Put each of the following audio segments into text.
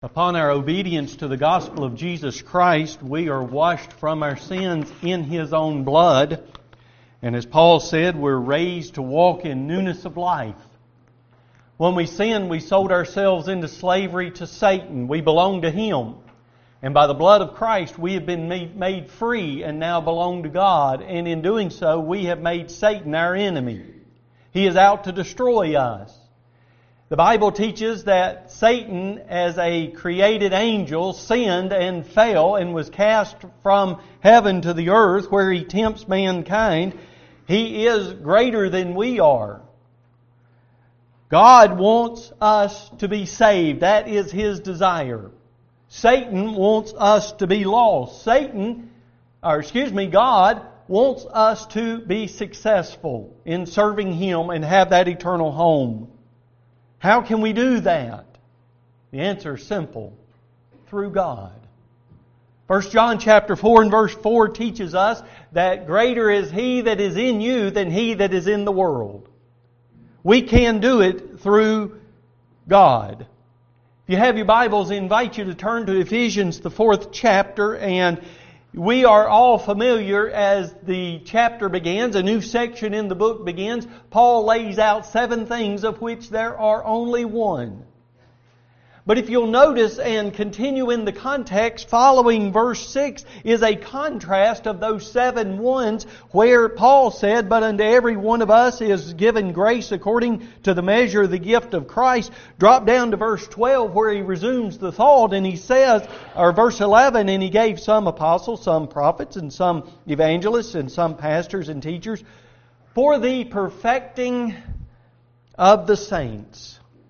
Upon our obedience to the gospel of Jesus Christ, we are washed from our sins in His own blood. And as Paul said, we're raised to walk in newness of life. When we sinned, we sold ourselves into slavery to Satan. We belong to him. And by the blood of Christ, we have been made free and now belong to God. And in doing so, we have made Satan our enemy. He is out to destroy us. The Bible teaches that Satan, as a created angel, sinned and fell and was cast from heaven to the earth where he tempts mankind. He is greater than we are. God wants us to be saved. That is His desire. Satan wants us to be lost. God wants us to be successful in serving Him and have that eternal home. How can we do that? The answer is simple. Through God. 1 John chapter 4 and verse 4 teaches us that greater is He that is in you than he that is in the world. We can do it through God. If you have your Bibles, I invite you to turn to Ephesians, the 4th chapter, and we are all familiar as the chapter begins, a new section in the book begins. Paul lays out 7 things of which there are only one. But if you'll notice and continue in the context, following verse 6 is a contrast of those 7 ones where Paul said, "But unto every one of us is given grace according to the measure of the gift of Christ." Drop down to verse 12 where he resumes the thought and he says, or verse 11, "And He gave some apostles, some prophets, and some evangelists, and some pastors and teachers for the perfecting of the saints."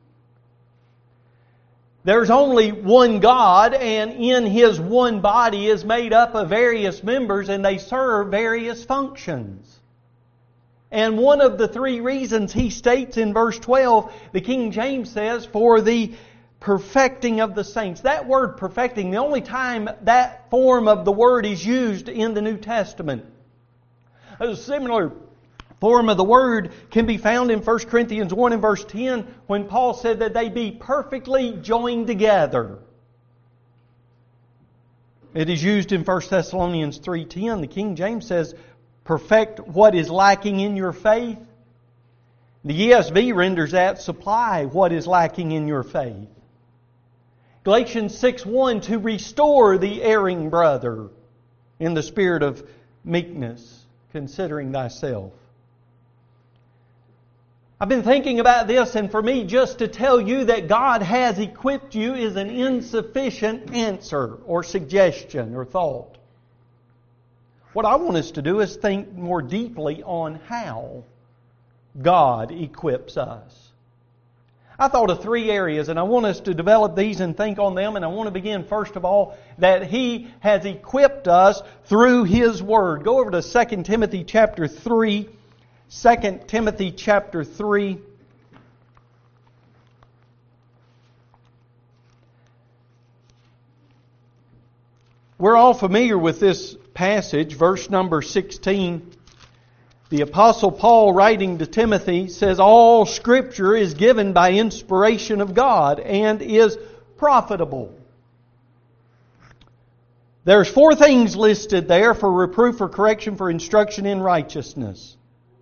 There's only one God, and in His one body is made up of various members, and they serve various functions. And one of the 3 reasons he states in verse 12, the King James says, for the perfecting of the saints. That word perfecting, the only time that form of the word is used in the New Testament. A similar form of the word can be found in 1 Corinthians 1 and verse 10 when Paul said that they be perfectly joined together. It is used in 1 Thessalonians 3:10. The King James says, perfect what is lacking in your faith. The ESV renders that, supply what is lacking in your faith. Galatians 6:1, to restore the erring brother in the spirit of meekness, considering thyself. I've been thinking about this, and for me just to tell you that God has equipped you is an insufficient answer or suggestion or thought. What I want us to do is think more deeply on how God equips us. I thought of 3 areas, and I want us to develop these and think on them. And I want to begin, first of all, that He has equipped us through His Word. Go over to 2 Timothy chapter 3. 2 Timothy chapter 3. We're all familiar with this passage, verse number 16. The Apostle Paul, writing to Timothy, says, all Scripture is given by inspiration of God and is profitable. There's 4 things listed there: for reproof, for correction, for instruction in righteousness.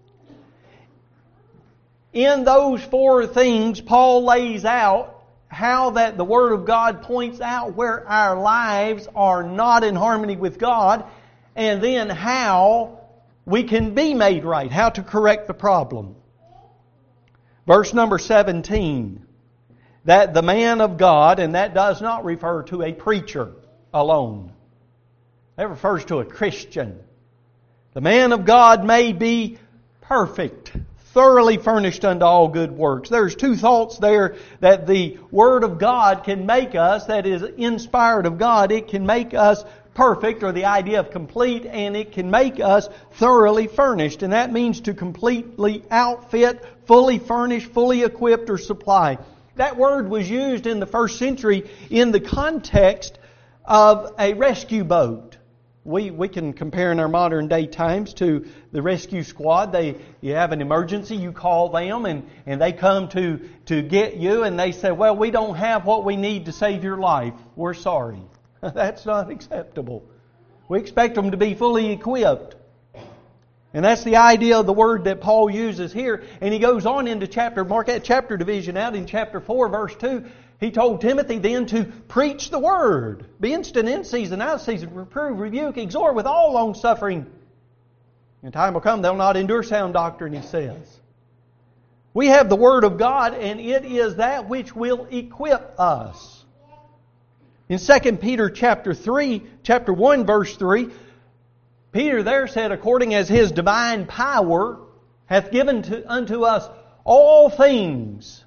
In those 4 things, Paul lays out how that the Word of God points out where our lives are not in harmony with God, and then how we can be made right, how to correct the problem. Verse number 17, that the man of God, and that does not refer to a preacher alone. That refers to a Christian. The man of God may be perfect, thoroughly furnished unto all good works. There's 2 thoughts there that the Word of God can make us, that is inspired of God. It can make us perfect, or the idea of complete, and it can make us thoroughly furnished. And that means to completely outfit, fully furnish, fully equipped, or supply. That word was used in the first century in the context of a rescue boat. We can compare in our modern day times to the rescue squad. You have an emergency, you call them, and they come to get you, and they say, well, we don't have what we need to save your life. We're sorry. That's not acceptable. We expect them to be fully equipped. And that's the idea of the word that Paul uses here. And he goes on into mark that chapter division out in chapter 4, verse 2. He told Timothy then to preach the word. Be instant in season, out of season, reprove, rebuke, exhort with all long suffering. And time will come, they'll not endure sound doctrine, he says. We have the word of God, and it is that which will equip us. In 2 Peter chapter 1, verse 3, Peter there said, according as His divine power hath given unto us all things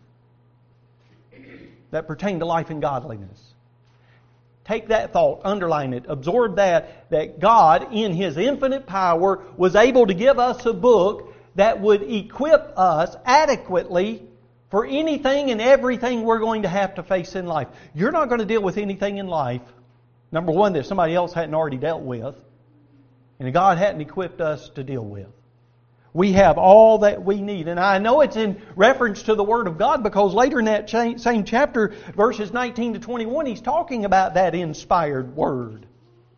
that pertain to life and godliness. Take that thought, underline it, absorb that God in His infinite power was able to give us a book that would equip us adequately for anything and everything we're going to have to face in life. You're not going to deal with anything in life, number one, that somebody else hadn't already dealt with, and God hadn't equipped us to deal with. We have all that we need. And I know it's in reference to the Word of God because later in that same chapter, verses 19 to 21, he's talking about that inspired Word.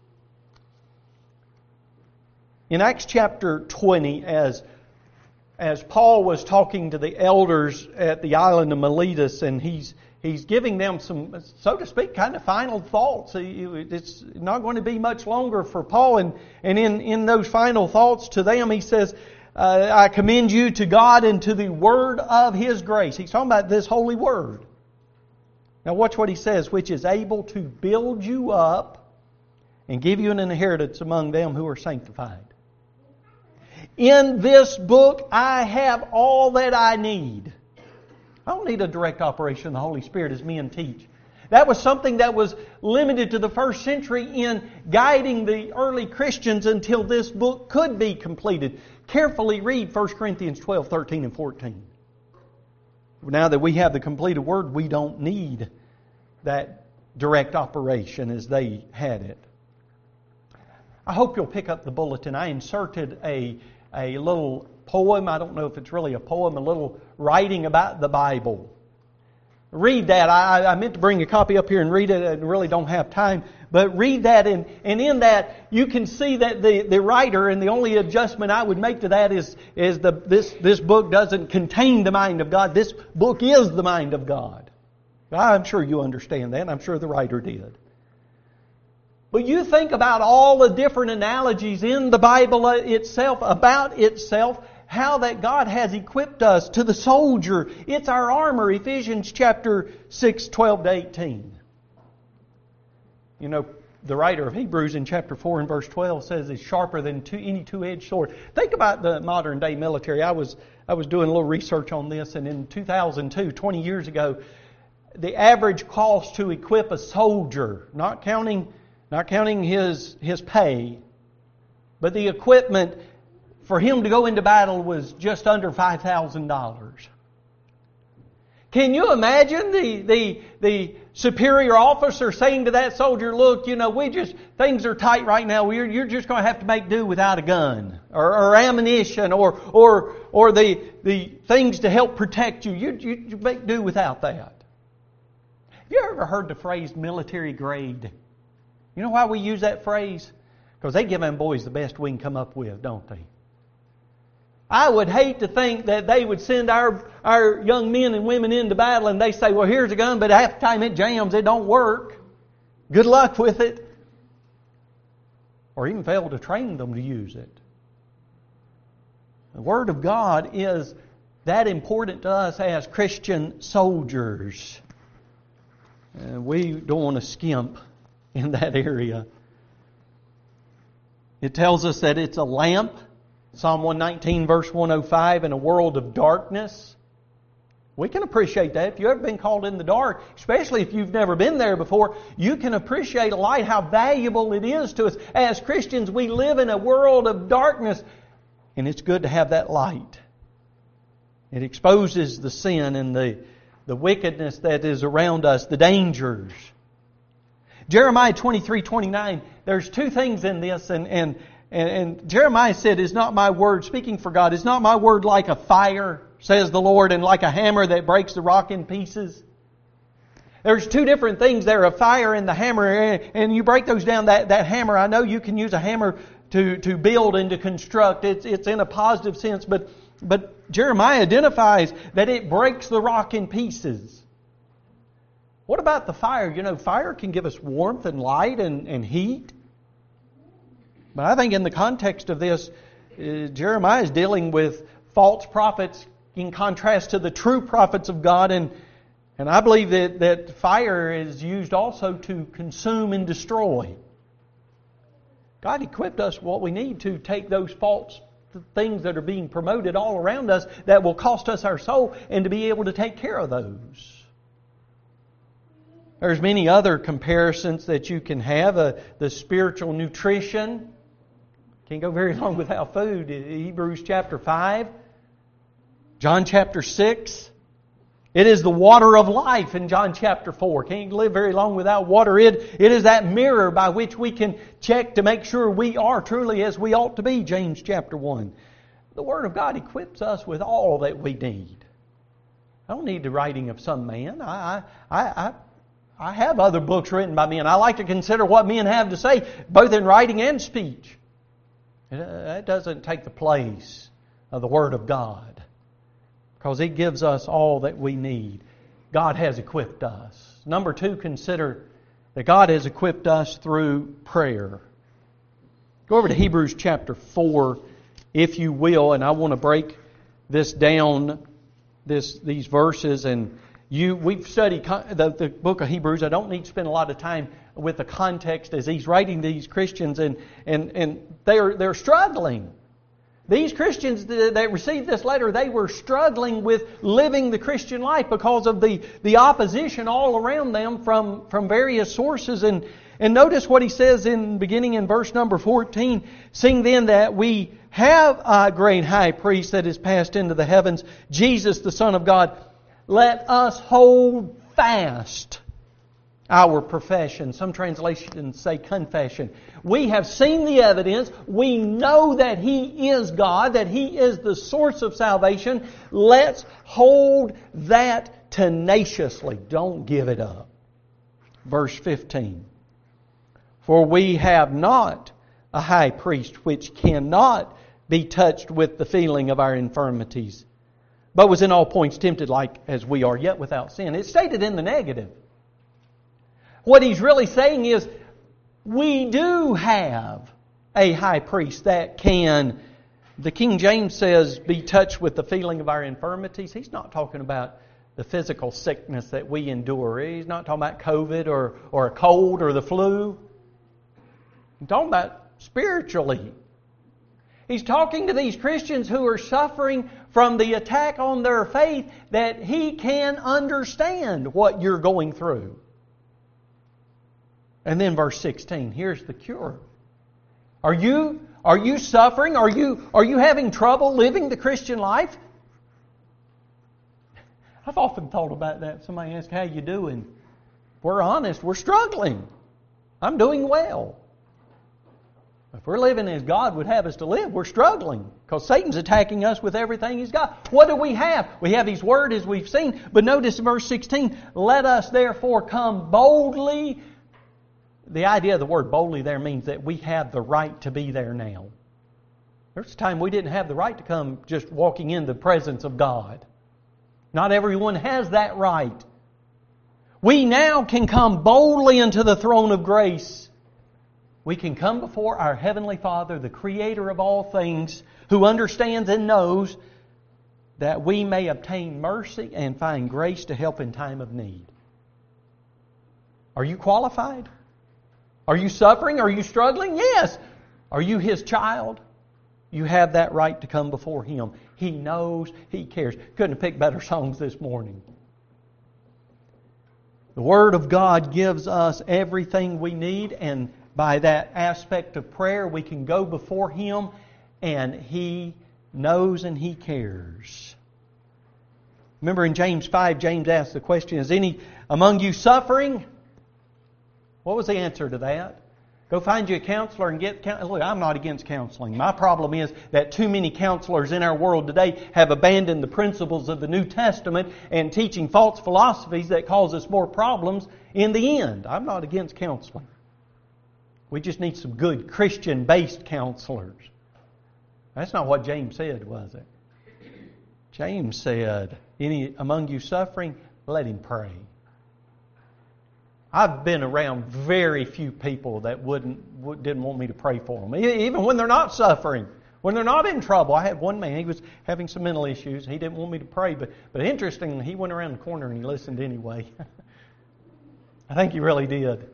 In Acts chapter 20, as Paul was talking to the elders at the island of Miletus, and he's giving them some, so to speak, kind of final thoughts. It's not going to be much longer for Paul. And in those final thoughts to them, he says, I commend you to God and to the word of His grace. He's talking about this holy word. Now watch what he says, which is able to build you up and give you an inheritance among them who are sanctified. In this book I have all that I need. I don't need a direct operation of the Holy Spirit as men teach. That was something that was limited to the first century in guiding the early Christians until this book could be completed. Carefully read 1 Corinthians 12, 13, and 14. Now that we have the completed Word, we don't need that direct operation as they had it. I hope you'll pick up the bulletin. I inserted a little poem. I don't know if it's really a poem, a little writing about the Bible. Read that. I meant to bring a copy up here and read it and really don't have time. But read that, and in that you can see that the writer, and the only adjustment I would make to that is this book doesn't contain the mind of God. This book is the mind of God. I'm sure you understand that. I'm sure the writer did. But you think about all the different analogies in the Bible itself, about itself, how that God has equipped us to the soldier. It's our armor, Ephesians chapter 6, 12 to 18. You know, the writer of Hebrews in chapter 4 and verse 12 says it's sharper than any two-edged sword. Think about the modern day military. I was doing a little research on this, and in 2002, 20 years ago, the average cost to equip a soldier, not counting his pay, but the equipment for him to go into battle was just under $5,000. Can you imagine the superior officer saying to that soldier, look, things are tight right now. You're just going to have to make do without a gun or ammunition or the things to help protect you. You make do without that. Have you ever heard the phrase military grade? You know why we use that phrase? Because they give them boys the best we can come up with, don't they? I would hate to think that they would send our young men and women into battle and they say, well, here's a gun, but half the time it jams, it don't work. Good luck with it. Or even fail to train them to use it. The Word of God is that important to us as Christian soldiers. We don't want to skimp in that area. It tells us that it's a lamp, Psalm 119 verse 105, in a world of darkness. We can appreciate that. If you've ever been called in the dark, especially if you've never been there before, you can appreciate a light, how valuable it is to us. As Christians, we live in a world of darkness, and it's good to have that light. It exposes the sin and the wickedness that is around us, the dangers. Jeremiah 23:29, there's two things in this, and Jeremiah said, "Is not my word," speaking for God, "is not my word like a fire, says the Lord, and like a hammer that breaks the rock in pieces?" There's two different things there, a fire and the hammer, and you break those down. That hammer, I know you can use a hammer to build and to construct. It's in a positive sense, but Jeremiah identifies that it breaks the rock in pieces. What about the fire? You know, fire can give us warmth and light and heat. But I think in the context of this, Jeremiah is dealing with false prophets in contrast to the true prophets of God. And I believe that fire is used also to consume and destroy. God equipped us what we need to take those false things that are being promoted all around us that will cost us our soul, and to be able to take care of those. There's many other comparisons that you can have. The spiritual nutrition. Can't go very long without food. Hebrews chapter 5. John chapter 6. It is the water of life in John chapter 4. Can't live very long without water. It is that mirror by which we can check to make sure we are truly as we ought to be. James chapter 1. The Word of God equips us with all that we need. I don't need the writing of some man. I have other books written by men. I like to consider what men have to say, both in writing and speech. That doesn't take the place of the Word of God, because it gives us all that we need. God has equipped us. Number two, consider that God has equipped us through prayer. Go over to Hebrews chapter 4, if you will, and I want to break this down, these verses. And we've studied the book of Hebrews. I don't need to spend a lot of time with the context as he's writing these Christians, and they're struggling. These Christians that received this letter, they were struggling with living the Christian life because of the opposition all around them from various sources. And notice what he says beginning in verse number 14. "Seeing then that we have a great high priest that is passed into the heavens, Jesus the Son of God, let us hold fast our profession." Some translations say confession. We have seen the evidence. We know that He is God, that He is the source of salvation. Let's hold that tenaciously. Don't give it up. Verse 15. "For we have not a high priest which cannot be touched with the feeling of our infirmities, but was in all points tempted like as we are, yet without sin." It's stated in the negative. What he's really saying is, we do have a high priest that can, the King James says, be touched with the feeling of our infirmities. He's not talking about the physical sickness that we endure. He's not talking about COVID or a cold or the flu. He's talking about spiritually. He's talking to these Christians who are suffering from the attack on their faith, that He can understand what you're going through. And then verse 16, here's the cure. Are you suffering? Are you having trouble living the Christian life? I've often thought about that. Somebody asks, "How you doing?" If we're honest, we're struggling. I'm doing well. If we're living as God would have us to live, we're struggling, because Satan's attacking us with everything he's got. What do we have? We have His Word, as we've seen. But notice verse 16, "Let us therefore come boldly." The idea of the word boldly there means that we have the right to be there now. There's a time we didn't have the right to come just walking in the presence of God. Not everyone has that right. We now can come boldly into the throne of grace. We can come before our Heavenly Father, the Creator of all things, who understands and knows, that we may obtain mercy and find grace to help in time of need. Are you qualified? Are you suffering? Are you struggling? Yes. Are you His child? You have that right to come before Him. He knows, He cares. Couldn't have picked better songs this morning. The Word of God gives us everything we need, and by that aspect of prayer, we can go before Him, and He knows and He cares. Remember in James 5, James asked the question, "Is any among you suffering?" What was the answer to that? Go find you a counselor and get counseling. Look, I'm not against counseling. My problem is that too many counselors in our world today have abandoned the principles of the New Testament and teaching false philosophies that cause us more problems in the end. I'm not against counseling. We just need some good Christian-based counselors. That's not what James said, was it? James said, any among you suffering, let him pray. I've been around very few people that didn't want me to pray for them, even when they're not suffering, when they're not in trouble. I had one man, he was having some mental issues. He didn't want me to pray, but interestingly, he went around the corner and he listened anyway. I think he really did.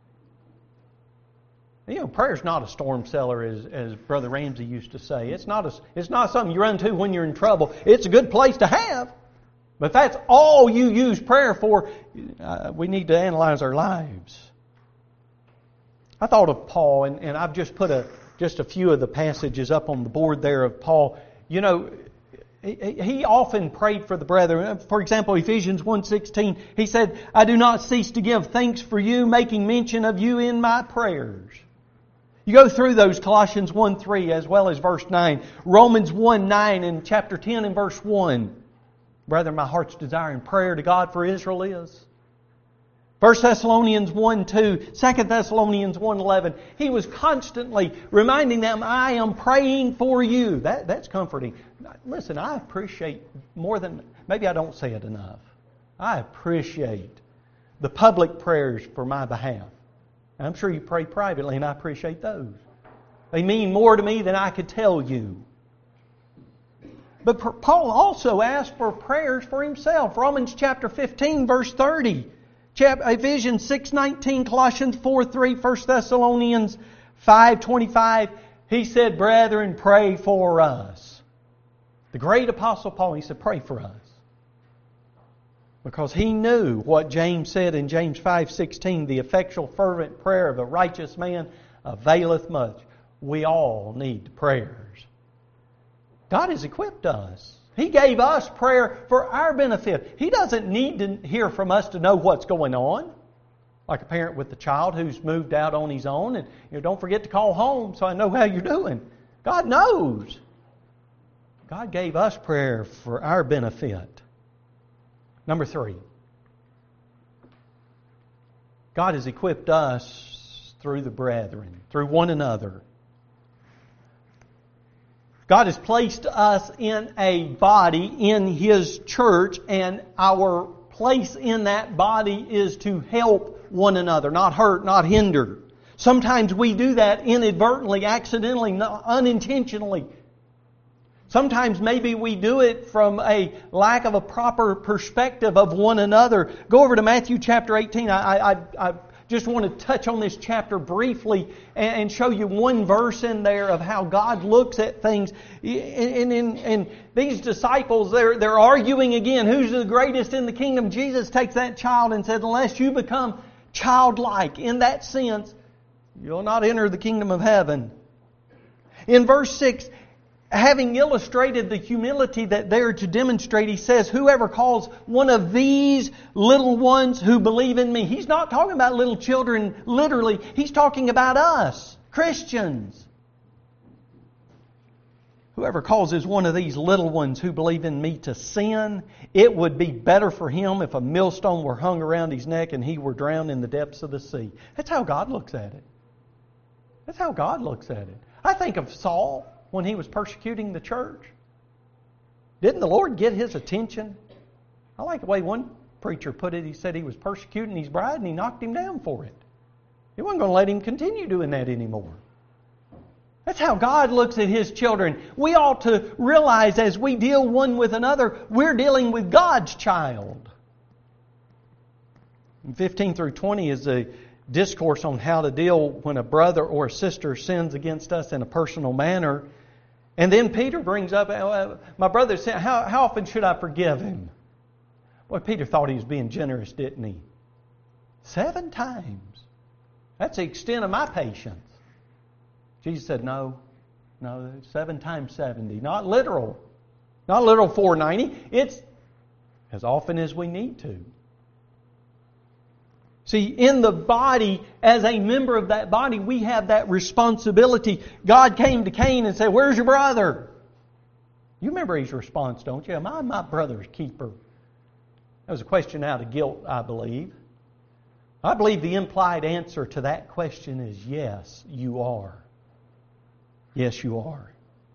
Prayer's not a storm cellar, as Brother Ramsey used to say. It's not something you run to when you're in trouble. It's a good place to have. But if that's all you use prayer for, we need to analyze our lives. I thought of Paul, and I've just put just a few of the passages up on the board there of Paul. He often prayed for the brethren. For example, Ephesians 1:16, he said, I do not cease to give thanks for you, making mention of you in my prayers. You go through those, Colossians 1:3 as well as verse 9. Romans 1:9 and chapter 10 and verse 1. Brethren, my heart's desire and prayer to God for Israel is. 1 Thessalonians 1:2, 2 Thessalonians 1:11. He was constantly reminding them, I am praying for you. That's comforting. Listen, I appreciate more than, maybe I don't say it enough. I appreciate the public prayers for my behalf. I'm sure you pray privately, and I appreciate those. They mean more to me than I could tell you. But Paul also asked for prayers for himself. Romans chapter 15, verse 30. Ephesians 6:19, Colossians 4:3, 1 Thessalonians 5:25. He said, brethren, pray for us. The great Apostle Paul, he said, pray for us. Because he knew what James said in James 5:16, the effectual fervent prayer of a righteous man availeth much. We all need prayers. God has equipped us. He gave us prayer for our benefit. He doesn't need to hear from us to know what's going on. Like a parent with a child who's moved out on his own and don't forget to call home so I know how you're doing. God knows. God gave us prayer for our benefit. Number 3. God has equipped us through the brethren, through one another. God has placed us in a body in His church, and our place in that body is to help one another, not hurt, not hinder. Sometimes we do that inadvertently, accidentally, unintentionally. Sometimes maybe we do it from a lack of a proper perspective of one another. Go over to Matthew chapter 18. I just want to touch on this chapter briefly and show you one verse in there of how God looks at things. And these disciples, they're arguing again. Who's the greatest in the kingdom? Jesus takes that child and said, unless you become childlike in that sense, you'll not enter the kingdom of heaven. In verse 6, having illustrated the humility that they're to demonstrate, he says, whoever calls one of these little ones who believe in me. He's not talking about little children literally. He's talking about us, Christians. Whoever causes one of these little ones who believe in me to sin, it would be better for him if a millstone were hung around his neck and he were drowned in the depths of the sea. That's how God looks at it. That's how God looks at it. I think of Saul when he was persecuting the church. Didn't the Lord get his attention? I like the way one preacher put it. He said he was persecuting his bride and He knocked him down for it. He wasn't going to let him continue doing that anymore. That's how God looks at His children. We ought to realize as we deal one with another, we're dealing with God's child. 15 through 20 is a discourse on how to deal when a brother or a sister sins against us in a personal manner. And then Peter brings up, my brother said, how often should I forgive him? Boy, Peter thought he was being generous, didn't he? 7 times. That's the extent of my patience. Jesus said, no, 7 times 70. Not literal. Not literal 490. It's as often as we need to. See, in the body, as a member of that body, we have that responsibility. God came to Cain and said, "Where's your brother?" You remember his response, don't you? "Am I my brother's keeper?" That was a question out of guilt, I believe. I believe the implied answer to that question is yes, you are. Yes, you are.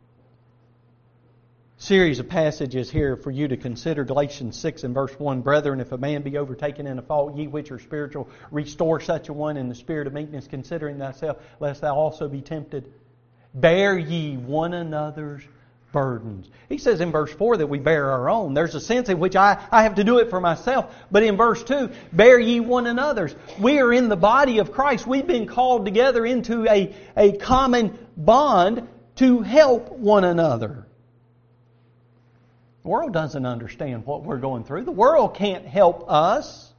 Series of passages here for you to consider. Galatians 6 and verse 1. "Brethren, if a man be overtaken in a fault, ye which are spiritual, restore such a one in the spirit of meekness, considering thyself, lest thou also be tempted. Bear ye one another's burdens." He says in verse 4 that we bear our own. There's a sense in which I have to do it for myself. But in verse 2, "Bear ye one another's." We are in the body of Christ. We've been called together into a common bond to help one another. The world doesn't understand what we're going through. The world can't help us.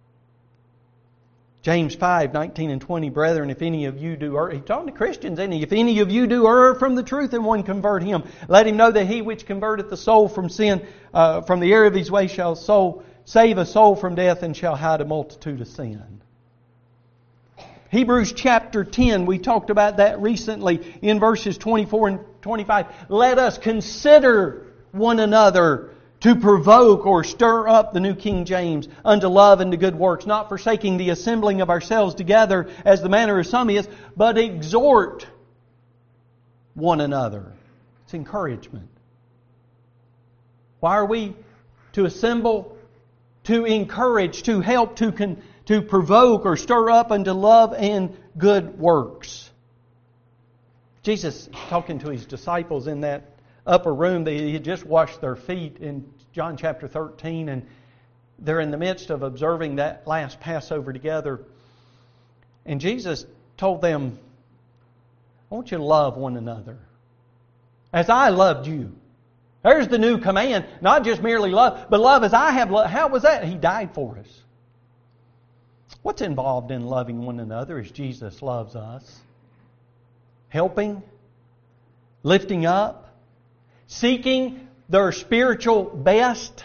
James 5, 19 and 20, "Brethren, if any of you do err," he's talking to Christians, isn't he? "If any of you do err from the truth and one convert him, let him know that he which converteth the soul from sin, from the error of his way shall save a soul from death and shall hide a multitude of sin." Hebrews chapter 10, we talked about that recently in verses 24 and 25. "Let us consider one another to provoke," or stir up, the New King James, "unto love and to good works, not forsaking the assembling of ourselves together as the manner of some is, but exhort one another." It's encouragement. Why are we to assemble? To encourage, to help, to provoke or stir up unto love and good works. Jesus, talking to His disciples in that upper room, they had just washed their feet in John chapter 13, and they're in the midst of observing that last Passover together. And Jesus told them, "I want you to love one another as I loved you." There's the new command, not just merely love, but love as I have loved. How was that? He died for us. What's involved in loving one another as Jesus loves us? Helping, lifting up, seeking their spiritual best.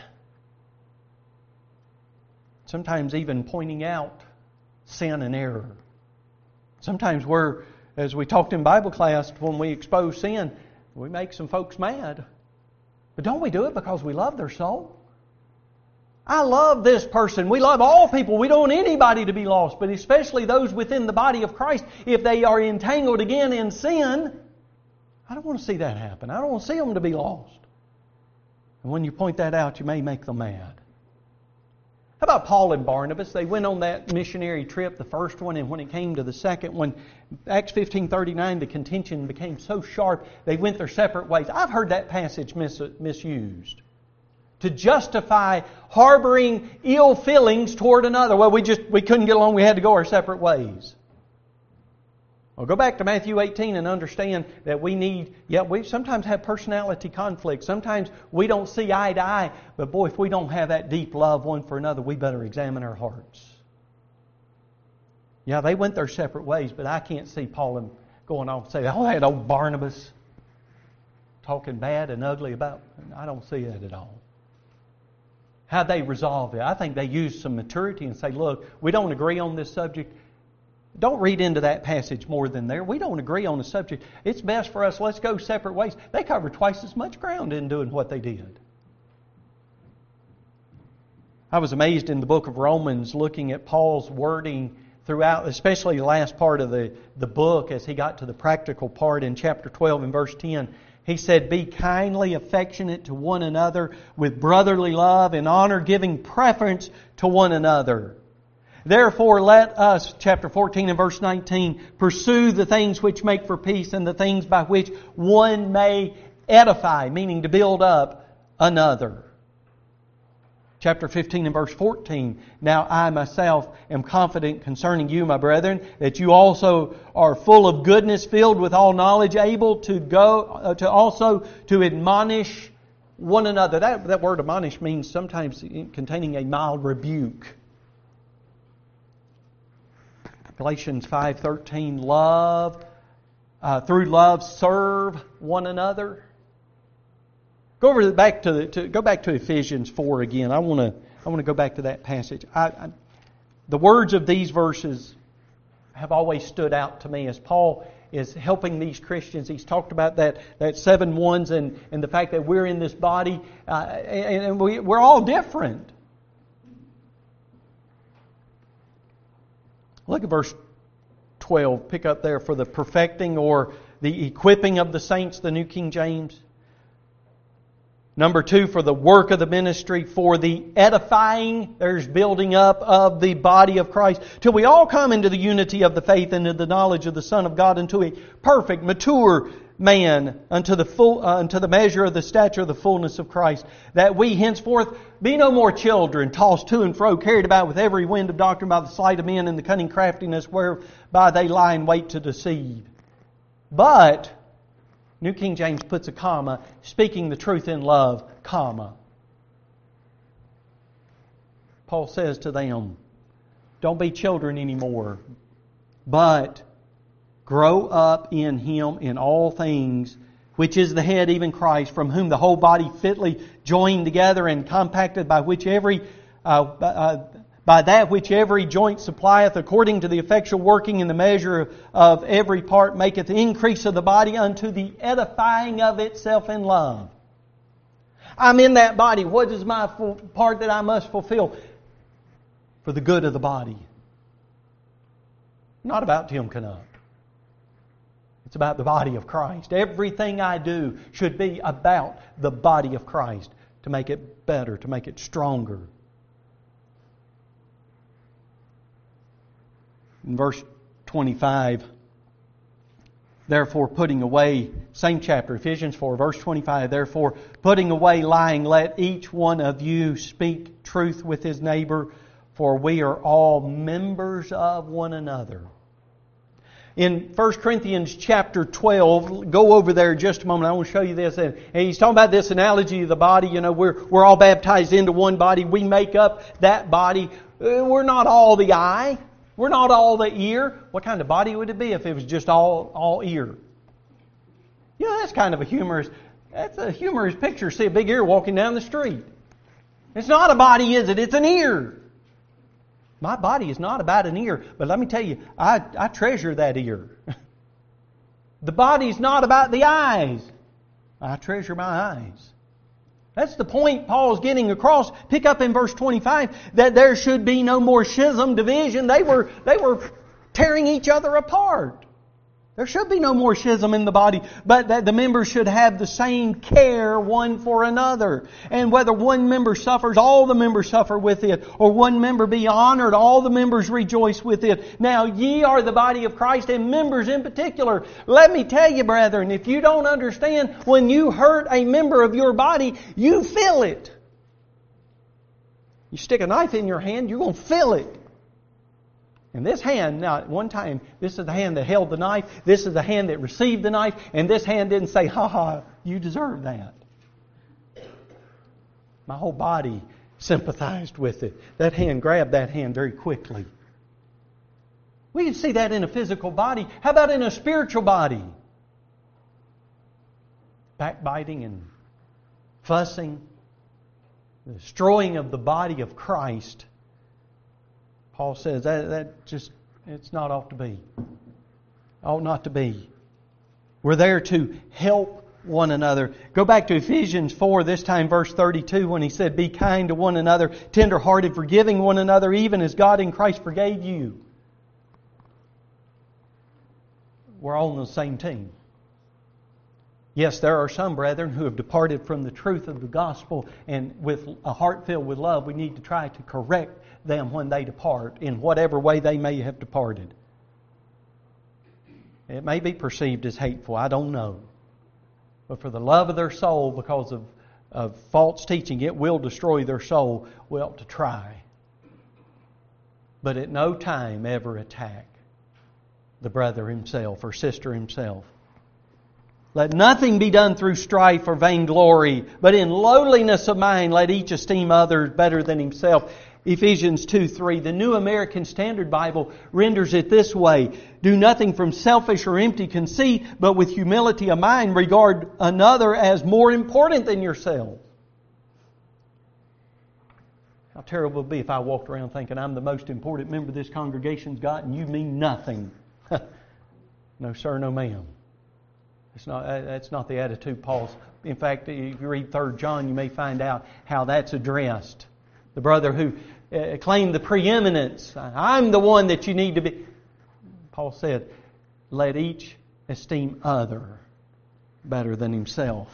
Sometimes even pointing out sin and error. Sometimes as we talked in Bible class, when we expose sin, we make some folks mad. But don't we do it because we love their soul? I love this person. We love all people. We don't want anybody to be lost, but especially those within the body of Christ. If they are entangled again in sin, I don't want to see that happen. I don't want to see them to be lost. And when you point that out, you may make them mad. How about Paul and Barnabas? They went on that missionary trip, the first one, and when it came to the second one, Acts 15:39, the contention became so sharp, they went their separate ways. I've heard that passage misused to justify harboring ill feelings toward another. Well, we couldn't get along, we had to go our separate ways. Well, go back to Matthew 18 and understand that we sometimes have personality conflicts. Sometimes we don't see eye to eye. But boy, if we don't have that deep love one for another, we better examine our hearts. Yeah, they went their separate ways, but I can't see Paul going off and saying, "Oh, that old Barnabas talking bad and ugly about." I don't see that at all. How'd they resolve it? I think they used some maturity and say, "Look, we don't agree on this subject. Don't read into that passage more than there. We don't agree on the subject. It's best for us. Let's go separate ways." They covered twice as much ground in doing what they did. I was amazed in the book of Romans looking at Paul's wording throughout, especially the last part of the book as he got to the practical part in chapter 12 and verse 10. He said, "Be kindly affectionate to one another with brotherly love and honor, giving preference to one another. Therefore let us," chapter 14 and verse 19, "pursue the things which make for peace and the things by which one may edify," meaning to build up another. Chapter 15 and verse 14, "Now I myself am confident concerning you, my brethren, that you also are full of goodness, filled with all knowledge, able to admonish one another." That word admonish means sometimes containing a mild rebuke. Galatians 5:13, through love serve one another. Go back to Ephesians 4 again. I want to go back to that passage. The words of these verses have always stood out to me as Paul is helping these Christians. He's talked about that 7 ones and the fact that we're in this body and we're all different. Look at verse 12. Pick up there, for the perfecting or the equipping of the saints, the New King James. Number 2, for the work of the ministry, for the edifying, there's building up of the body of Christ, till we all come into the unity of the faith and into the knowledge of the Son of God, unto a perfect, mature man, unto the measure of the stature of the fullness of Christ, that we henceforth be no more children, tossed to and fro, carried about with every wind of doctrine by the sleight of men and the cunning craftiness whereby they lie in wait to deceive. But New King James puts a comma, speaking the truth in love, comma. Paul says to them, don't be children anymore, but grow up in Him in all things, which is the head, even Christ, from whom the whole body fitly joined together and compacted by that which every joint supplieth, according to the effectual working in the measure of every part, maketh the increase of the body unto the edifying of itself in love. I'm in that body. What is my part that I must fulfill? For the good of the body. Not about Tim Canuck. It's about the body of Christ. Everything I do should be about the body of Christ, to make it better, to make it stronger. In verse 25, therefore putting away, same chapter, Ephesians 4, verse 25, therefore putting away lying, let each one of you speak truth with his neighbor, for we are all members of one another. In 1 Corinthians chapter 12, go over there just a moment. I want to show you this. And he's talking about this analogy of the body. You know, we're all baptized into one body. We make up that body. We're not all the eye. We're not all the ear. What kind of body would it be if it was just all ear? You know, that's a humorous picture. See a big ear walking down the street. It's not a body, is it? It's an ear. My body is not about an ear, but let me tell you, I treasure that ear. The body's not about the eyes. I treasure my eyes. That's the point Paul's getting across. Pick up in verse 25 that there should be no more schism, division. They were tearing each other apart. There should be no more schism in the body, but that the members should have the same care one for another. And whether one member suffers, all the members suffer with it, or one member be honored, all the members rejoice with it. Now ye are the body of Christ, and members in particular. Let me tell you, brethren, if you don't understand, when you hurt a member of your body, you feel it. You stick a knife in your hand, you're going to feel it. And this hand, now at one time, this is the hand that held the knife, this is the hand that received the knife, and this hand didn't say, ha ha, you deserve that. My whole body sympathized with it. That hand grabbed that hand very quickly. We can see that in a physical body. How about in a spiritual body? Backbiting and fussing, the destroying of the body of Christ. Paul says that just, it's not ought to be. Ought not to be. We're there to help one another. Go back to Ephesians 4, this time verse 32, when he said, be kind to one another, tender-hearted, forgiving one another, even as God in Christ forgave you. We're all on the same team. Yes, there are some brethren who have departed from the truth of the gospel, and with a heart filled with love, we need to try to correct them when they depart, in whatever way they may have departed. It may be perceived as hateful, I don't know. But for the love of their soul, because of false teaching, it will destroy their soul. We ought to try. But at no time ever attack the brother himself or sister himself. Let nothing be done through strife or vainglory, but in lowliness of mind let each esteem others better than himself. Ephesians 2:3. The New American Standard Bible renders it this way. Do nothing from selfish or empty conceit, but with humility of mind regard another as more important than yourself. How terrible it would be if I walked around thinking I'm the most important member this congregation's got and you mean nothing. No, sir, no, ma'am. That's not the attitude Paul's. In fact, if you read 3 John, you may find out how that's addressed. The brother who claimed the preeminence. I'm the one that you need to be. Paul said, let each esteem other better than himself.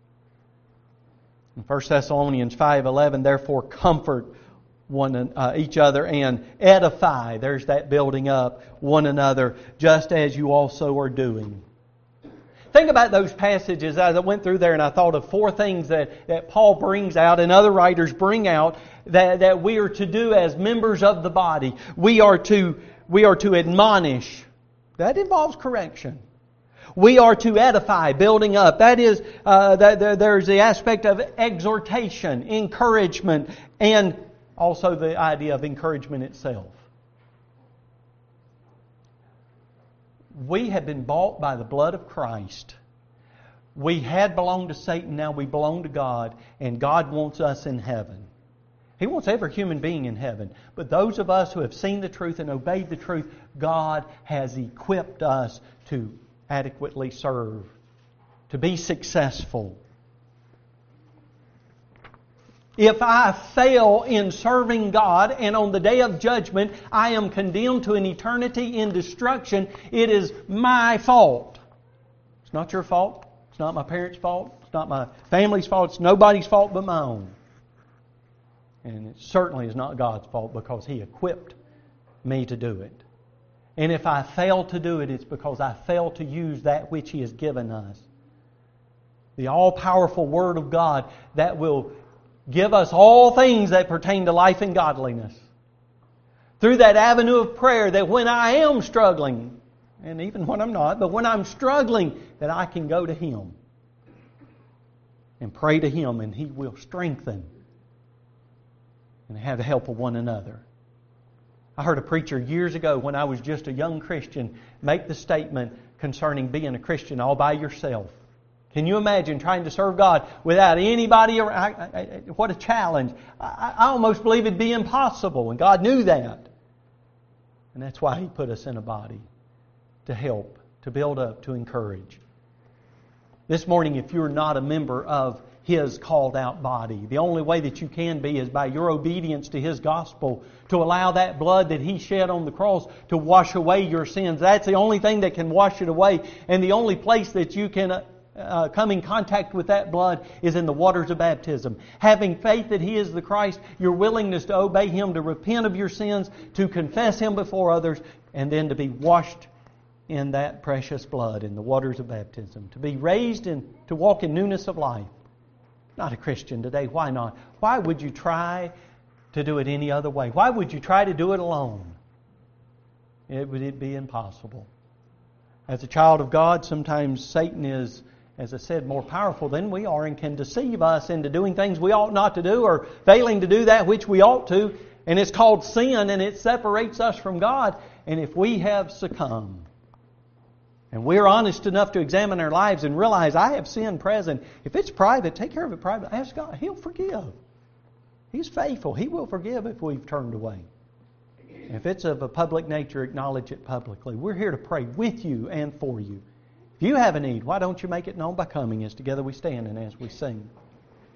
In 1 Thessalonians 5:11, therefore comfort each other and edify, there's that building up, one another, just as you also are doing. Think about those passages as I went through there, and I thought of 4 things that Paul brings out and other writers bring out that we are to do as members of the body. We are to admonish. That involves correction. We are to edify, building up. That is, there's the aspect of exhortation, encouragement, and also the idea of encouragement itself. We have been bought by the blood of Christ. We had belonged to Satan, now we belong to God, and God wants us in heaven. He wants every human being in heaven. But those of us who have seen the truth and obeyed the truth, God has equipped us to adequately serve, to be successful. If I fail in serving God and on the day of judgment I am condemned to an eternity in destruction, it is my fault. It's not your fault. It's not my parents' fault. It's not my family's fault. It's nobody's fault but my own. And it certainly is not God's fault because He equipped me to do it. And if I fail to do it, it's because I fail to use that which He has given us. The all-powerful Word of God that will give us all things that pertain to life and godliness. Through that avenue of prayer that when I am struggling, and even when I'm not, but when I'm struggling, that I can go to Him and pray to Him and He will strengthen and have the help of one another. I heard a preacher years ago when I was just a young Christian make the statement concerning being a Christian all by yourself. Can you imagine trying to serve God without anybody around? What a challenge. I almost believe it'd be impossible, and God knew that. And that's why He put us in a body, to help, to build up, to encourage. This morning, if you're not a member of His called out body, the only way that you can be is by your obedience to His gospel, to allow that blood that He shed on the cross to wash away your sins. That's the only thing that can wash it away, and the only place that you can come in contact with that blood is in the waters of baptism. Having faith that He is the Christ, your willingness to obey Him, to repent of your sins, to confess Him before others, and then to be washed in that precious blood in the waters of baptism. To be raised and to walk in newness of life. Not a Christian today. Why not? Why would you try to do it any other way? Why would you try to do it alone? It would be impossible. As a child of God, sometimes Satan is, as I said, more powerful than we are and can deceive us into doing things we ought not to do or failing to do that which we ought to. And it's called sin, and it separates us from God. And if we have succumbed, and we're honest enough to examine our lives and realize I have sin present, if it's private, take care of it privately. Ask God. He'll forgive. He's faithful. He will forgive if we've turned away. If it's of a public nature, acknowledge it publicly. We're here to pray with you and for you. If you have a need, why don't you make it known by coming as together we stand and as we sing.